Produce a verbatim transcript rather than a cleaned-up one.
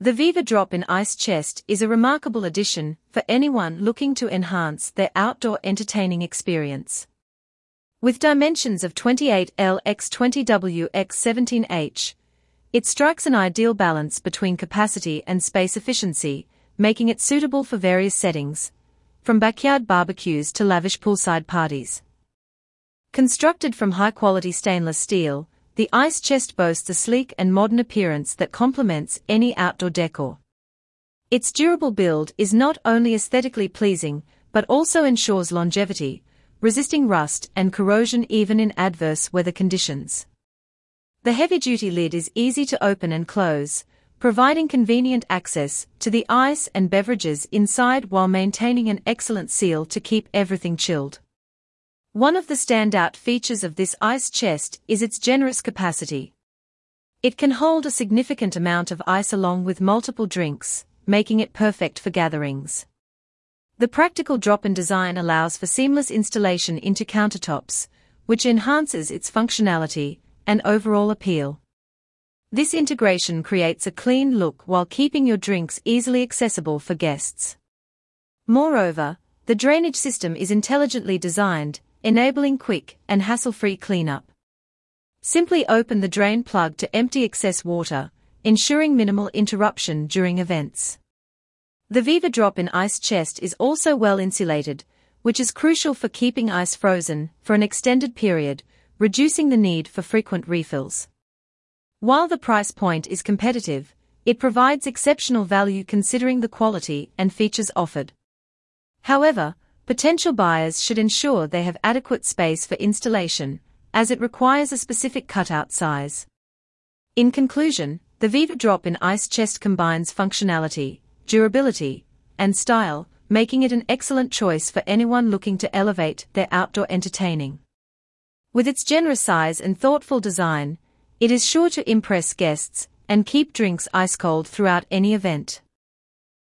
The Viva Drop-in Ice Chest is a remarkable addition for anyone looking to enhance their outdoor entertaining experience. With dimensions of twenty-eight L by twenty W by seventeen H, it strikes an ideal balance between capacity and space efficiency, making it suitable for various settings, from backyard barbecues to lavish poolside parties. Constructed from high-quality stainless steel, the ice chest boasts a sleek and modern appearance that complements any outdoor decor. Its durable build is not only aesthetically pleasing, but also ensures longevity, resisting rust and corrosion even in adverse weather conditions. The heavy-duty lid is easy to open and close, providing convenient access to the ice and beverages inside while maintaining an excellent seal to keep everything chilled. One of the standout features of this ice chest is its generous capacity. It can hold a significant amount of ice along with multiple drinks, making it perfect for gatherings. The practical drop-in design allows for seamless installation into countertops, which enhances its functionality and overall appeal. This integration creates a clean look while keeping your drinks easily accessible for guests. Moreover, the drainage system is intelligently designed, enabling quick and hassle-free cleanup. Simply open the drain plug to empty excess water, ensuring minimal interruption during events. The Viva Drop-in Ice Chest is also well insulated, which is crucial for keeping ice frozen for an extended period, reducing the need for frequent refills. While the price point is competitive, it provides exceptional value considering the quality and features offered. However, potential buyers should ensure they have adequate space for installation, as it requires a specific cutout size. In conclusion, the Viva Drop-in Ice Chest combines functionality, durability, and style, making it an excellent choice for anyone looking to elevate their outdoor entertaining. With its generous size and thoughtful design, it is sure to impress guests and keep drinks ice cold throughout any event.